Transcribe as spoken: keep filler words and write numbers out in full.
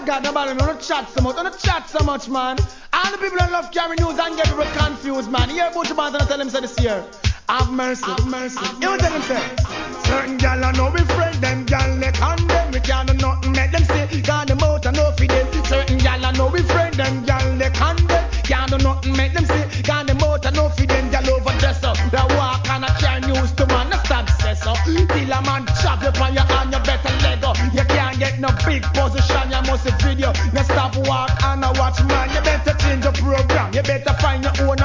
God, nobody no chat so much, don't chat so much, man. All the people that love carry news and get people confused, man. You hear a bunch of man and tell them say this year. Have mercy, have mercy. You know what tell them say? Certain gal I know we friend them, gal they condemn. We can't do nothing make them say. Got them out and no for them. Certain gal I know we friend them, gal they condemn. Can't do nothing make them say. Got them out and no for them. Gal overdress up. They walk and I carry news to man. No stop stress up. Till a man chop you on your hand, you better leg up. You can't get no big position, you must see video. You stop walk and I watch man. You better change your program. You better find your own